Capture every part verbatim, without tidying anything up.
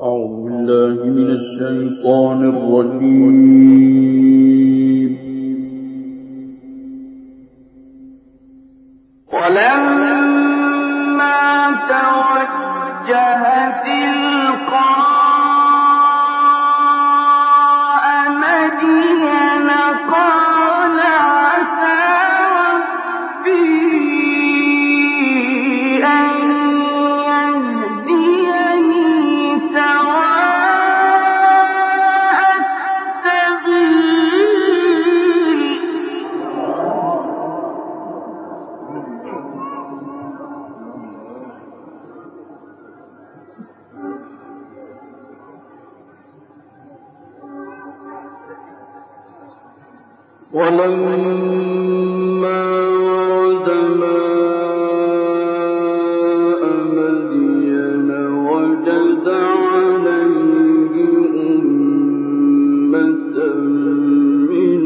الشيطان الرجيم. ولما توجه تلقاء مدين قال عسى ربي أن يهديني سواء السبيل. ولما ورد ماء مدين وجد عليه أمة من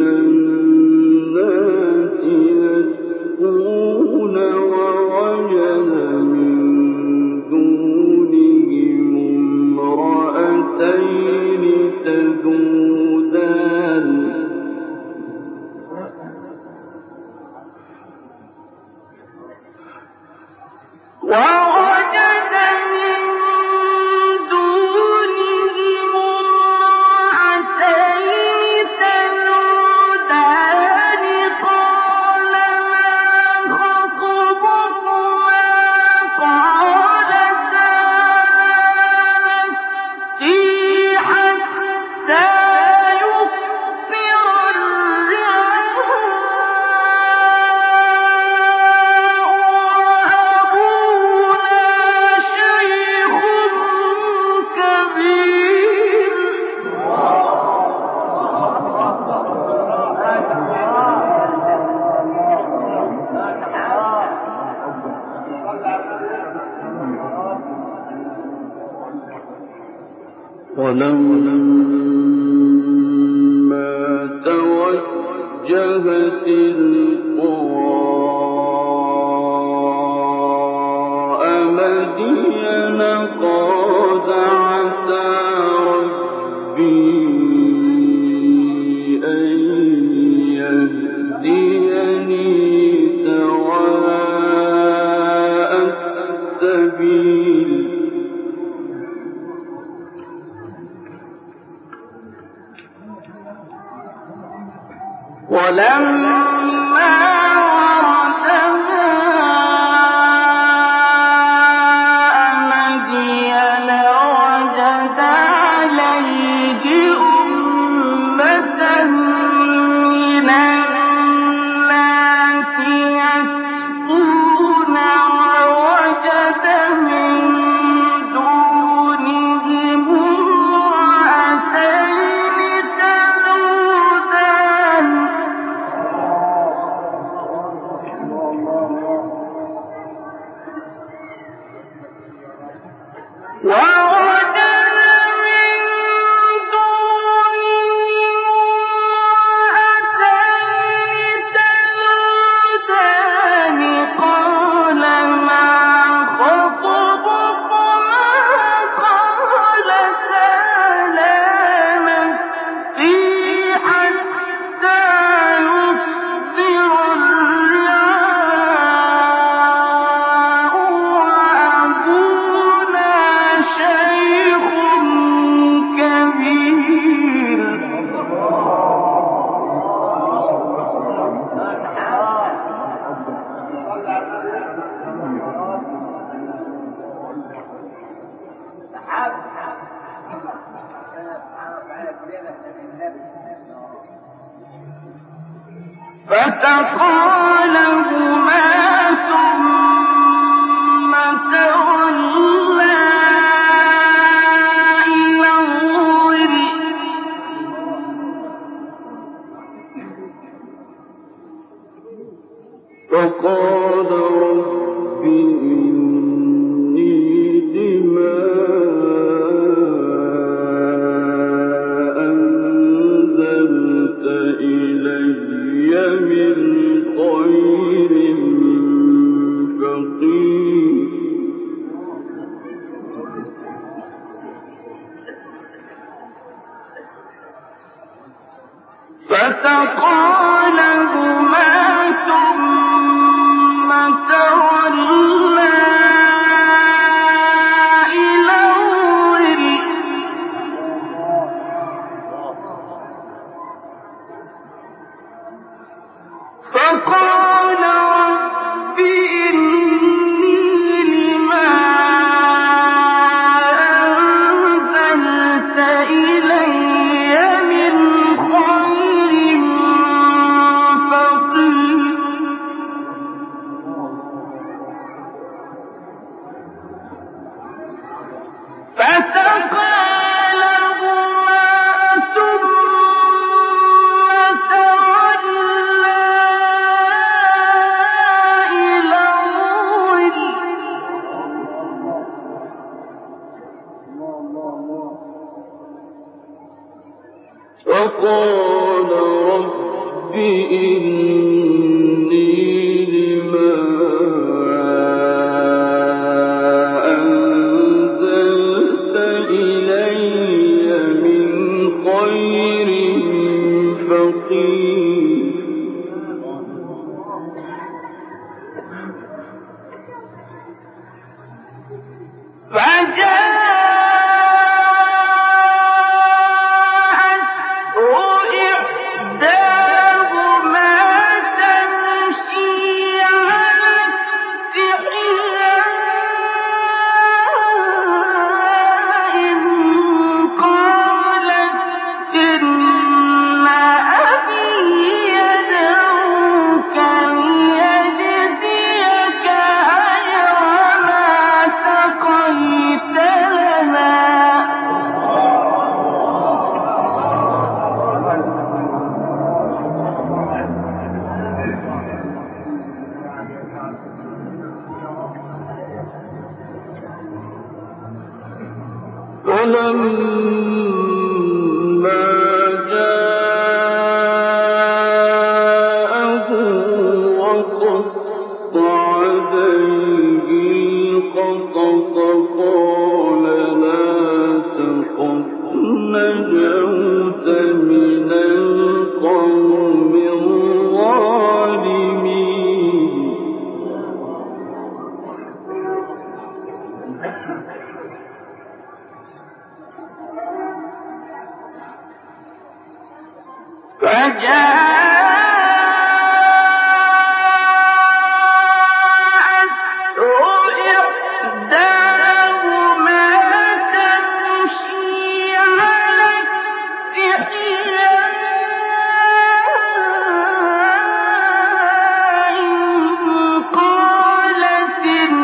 الناس يسقون ووجد من دونهم امرأتين تذودان ووجد من دونهم امرأتين تذودان قال ما خطبكما قالتا نسقي حتى يصدر الرعاء وأبونا شيخ كبير. ولما توجه تلقاء مدين قال عسى ربي أن يهديني سواء السبيل. ولما ورد ماء مدين وجد عليه أمة من الناس يسقون ووجد من دونهم امرأتين تذودان ووجد من دونهم امرأتين تذودان قال ما خطبكما قالتا لا نسقي حتى يصدر الرعاء وأبونا شيخ كبير. فسقى لهما ثم تولى إلى الظل وقال رب إني لما أنزلت إلي من خير فسقى لهما ثم تولى إلى الظل فقال رب إني لما أنزلت إلي من خير فقير فسقى لهما ثم تولى إلى الظل فقال رب إني لما أنزلت إلي من خير فقير فجاءته إحداهما تمشي على استحياء قالت إن أبي يدعوك ليجزيك أجر ما سقيت لنا فلما جاءه وقص عليه القصص قال لا تخف نجوت من القوم الظالمين فجاءته إحداهما تمشي على استحياء قالت إن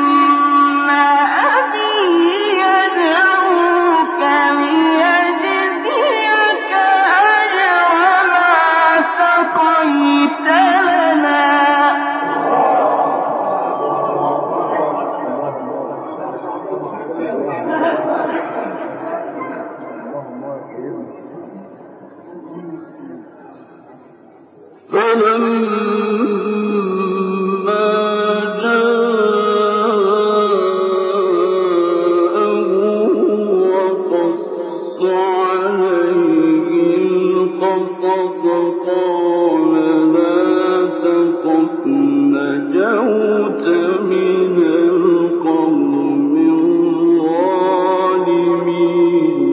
أبي يدعوك ليجزيك أجر ما سقيت لنا فلما جاءه وقص عليه القصص قال لا تخف نجوت من القوم الظالمين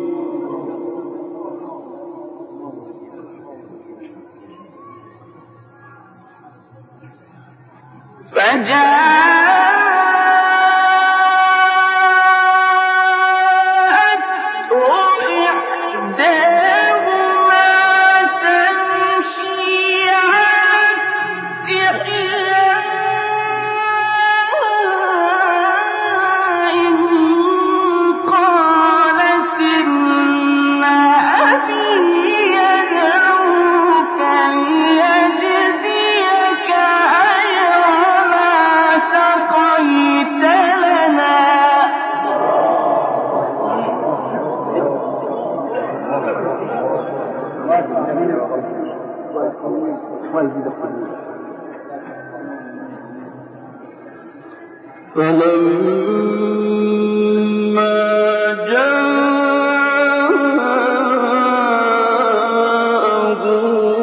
فجاءته إحداهما تمشي على استحياء قالت إن أبي يدعوك ليجزيك أجر ما سقيت لنا فلما جاءه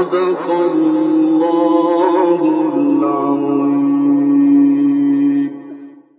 صدق الله